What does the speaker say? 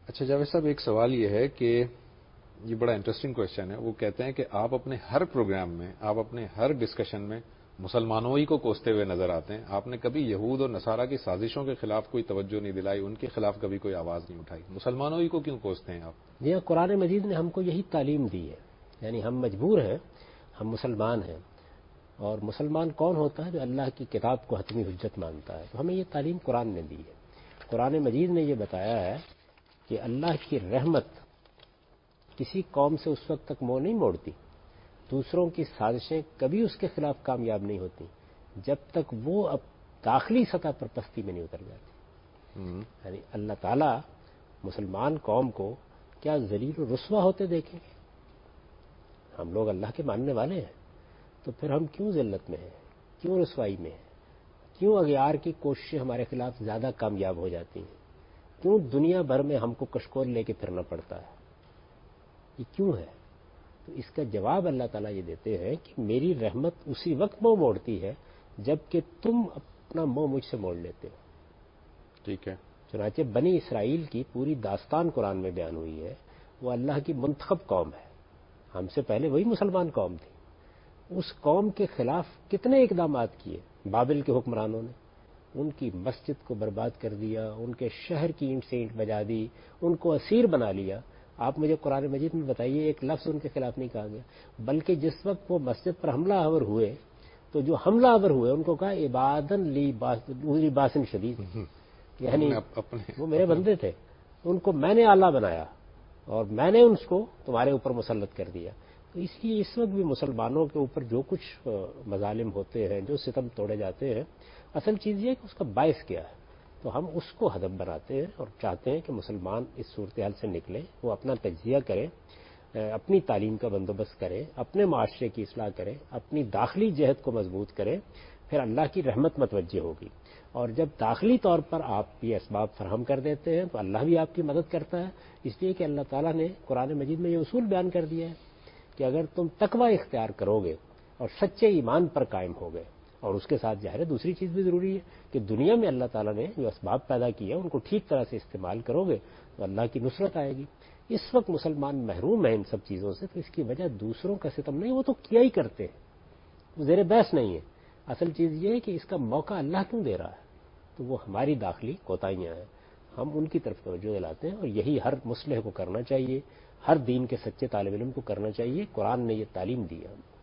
اچھا جاوید صاحب، ایک سوال یہ ہے کہ یہ بڑا انٹرسٹنگ کوشچن ہے. وہ کہتے ہیں کہ آپ اپنے ہر پروگرام میں، آپ اپنے ہر ڈسکشن میں مسلمانوں ہی کو کوستے ہوئے نظر آتے ہیں. آپ نے کبھی یہود اور نصارہ کی سازشوں کے خلاف کوئی توجہ نہیں دلائی، ان کے خلاف کبھی کوئی آواز نہیں اٹھائی. مسلمانوں ہی کو کیوں کوستے ہیں آپ؟ جی، قرآن مجید نے ہم کو یہی تعلیم دی ہے. یعنی ہم مجبور ہیں، ہم مسلمان ہیں، اور مسلمان کون ہوتا ہے؟ جو اللہ کی کتاب کو حتمی حجت مانتا ہے. تو ہمیں یہ تعلیم قرآن نے دی ہے. قرآن مجید نے یہ بتایا ہے کہ اللہ کی رحمت کسی قوم سے اس وقت تک منہ نہیں موڑتی، دوسروں کی سازشیں کبھی اس کے خلاف کامیاب نہیں ہوتی جب تک وہ اب داخلی سطح پر پستی میں نہیں اتر جاتی. یعنی اللہ تعالیٰ مسلمان قوم کو کیا ذلیل و رسوا ہوتے دیکھیں گے؟ ہم لوگ اللہ کے ماننے والے ہیں، تو پھر ہم کیوں ذلت میں ہیں، کیوں رسوائی میں ہیں، کیوں اغیار کی کوششیں ہمارے خلاف زیادہ کامیاب ہو جاتی ہیں، کیوں دنیا بھر میں ہم کو کشکول لے کے پھرنا پڑتا ہے؟ یہ کیوں ہے؟ تو اس کا جواب اللہ تعالیٰ یہ دیتے ہیں کہ میری رحمت اسی وقت منہ موڑتی ہے جب کہ تم اپنا منہ مجھ سے موڑ لیتے ہو. ٹھیک ہے. چنانچہ بنی اسرائیل کی پوری داستان قرآن میں بیان ہوئی ہے. وہ اللہ کی منتخب قوم ہے، ہم سے پہلے وہی مسلمان قوم تھی. اس قوم کے خلاف کتنے اقدامات کیے بابل کے حکمرانوں نے. ان کی مسجد کو برباد کر دیا، ان کے شہر کی اینٹ سے اینٹ بجا دی، ان کو اسیر بنا لیا. آپ مجھے قرآن مجید میں بتائیے ایک لفظ ان کے خلاف نہیں کہا گیا. بلکہ جس وقت وہ مسجد پر حملہ آور ہوئے تو جو حملہ آور ہوئے ان کو کہا عبادن لی باسن شدید، یعنی وہ میرے بندے تھے، ان کو میں نے اعلیٰ بنایا اور میں نے ان کو تمہارے اوپر مسلط کر دیا. تو اس لیے اس وقت بھی مسلمانوں کے اوپر جو کچھ مظالم ہوتے ہیں، جو ستم توڑے جاتے ہیں، اصل چیز یہ ہے کہ اس کا باعث کیا ہے. تو ہم اس کو ہدف بناتے ہیں اور چاہتے ہیں کہ مسلمان اس صورتحال سے نکلیں، وہ اپنا تجزیہ کریں، اپنی تعلیم کا بندوبست کریں، اپنے معاشرے کی اصلاح کریں، اپنی داخلی جہت کو مضبوط کریں، پھر اللہ کی رحمت متوجہ ہوگی. اور جب داخلی طور پر آپ یہ اسباب فراہم کر دیتے ہیں تو اللہ بھی آپ کی مدد کرتا ہے. اس لیے کہ اللہ تعالیٰ نے قرآن مجید میں یہ اصول بیان کر دیا ہے کہ اگر تم تقوی اختیار کرو گے اور سچے ایمان پر قائم ہو گئے، اور اس کے ساتھ ظاہر ہے دوسری چیز بھی ضروری ہے کہ دنیا میں اللہ تعالیٰ نے جو اسباب پیدا کیے ہیں ان کو ٹھیک طرح سے استعمال کرو گے تو اللہ کی نصرت آئے گی. اس وقت مسلمان محروم ہیں ان سب چیزوں سے، تو اس کی وجہ دوسروں کا ستم نہیں، وہ تو کیا ہی کرتے ہیں، وہ زیر بحث نہیں ہے. اصل چیز یہ ہے کہ اس کا موقع اللہ کیوں دے رہا ہے؟ تو وہ ہماری داخلی کوتاہیاں ہیں، ہم ان کی طرف توجہ دلاتے ہیں. اور یہی ہر مصلح کو کرنا چاہیے، ہر دین کے سچے طالب علم کو کرنا چاہیے. قرآن نے یہ تعلیم دی ہے.